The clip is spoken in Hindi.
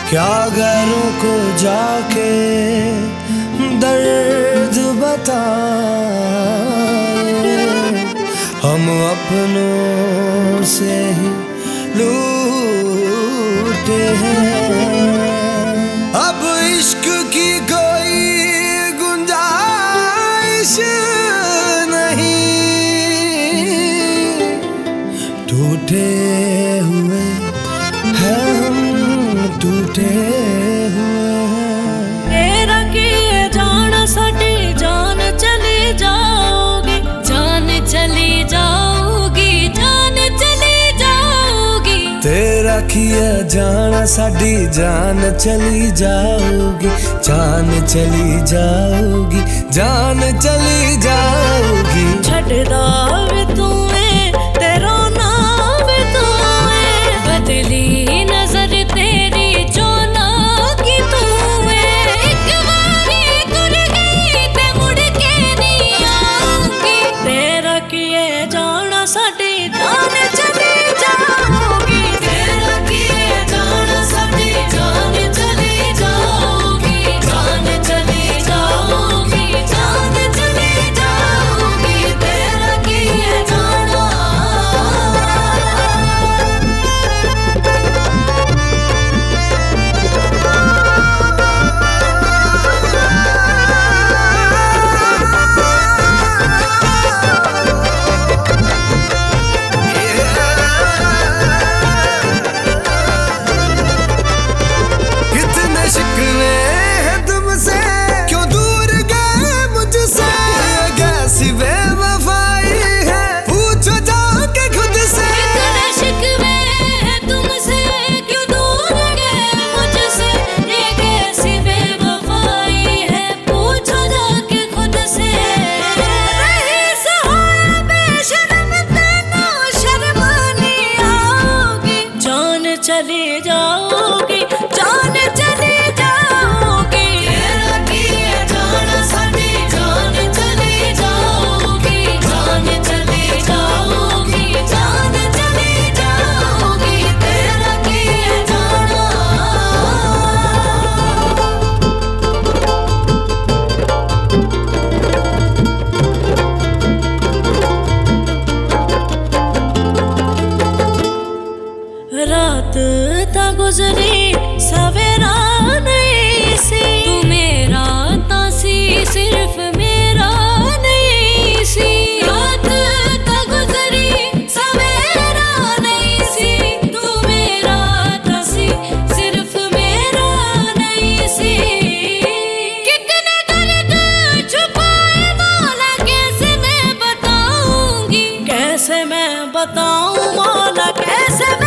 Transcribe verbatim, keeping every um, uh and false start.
क्या गैरों को जाके दर्द बताए, हम अपनों से ही लूटे हैं। अब इश्क की कोई गुंजाइश नहीं, टूटे हुए हैं हम, टूटे हुए हैं। तेरा किए जाना साडी जान चली जाओगी, जान चली जाओगी, जान चली जाओगी। तेरा किया जाना साडी जान चली जाओगी, जान चली जाओगी, जान चली जाओगी। छड़दा वे तू तेरा नाम तू बदली नजर तेरी जो ना की तू एक बारी गुर गई ते मुड़ के नहीं आऊंगी। तेरा किए जाना साडी जान चली जाओगी, तेरा किए जाना साडी जान चली जाओगी, जान चली जाओगी, जान चली जाओगी। तेरा किए जाना शिकवे हैं तुमसे, क्यों दूर गए मुझसे, कैसी बेवफाई है पूछो जाके खुद से। कितने शिकवे हैं तुमसे, क्यों दूर गए मुझसे, ये कैसी बेवफाई है पूछो जाके खुद से। रही सहारा बेशर्म तेनू शर्म नहीं आओगी, जान चली जाओगी, जान चली रात ता गुजरी सवेरा नहीं सी, तू मेरा ता सी सिर्फ मेरा नहीं सी। रात ता गुजरी सवेरा नहीं सी, तू मेरा ता सी सिर्फ मेरा नहीं सी। कितने दर्द छुपाए मौला कैसे मैं बताऊंगी, कैसे मैं बताऊं मौला, कैसे मैं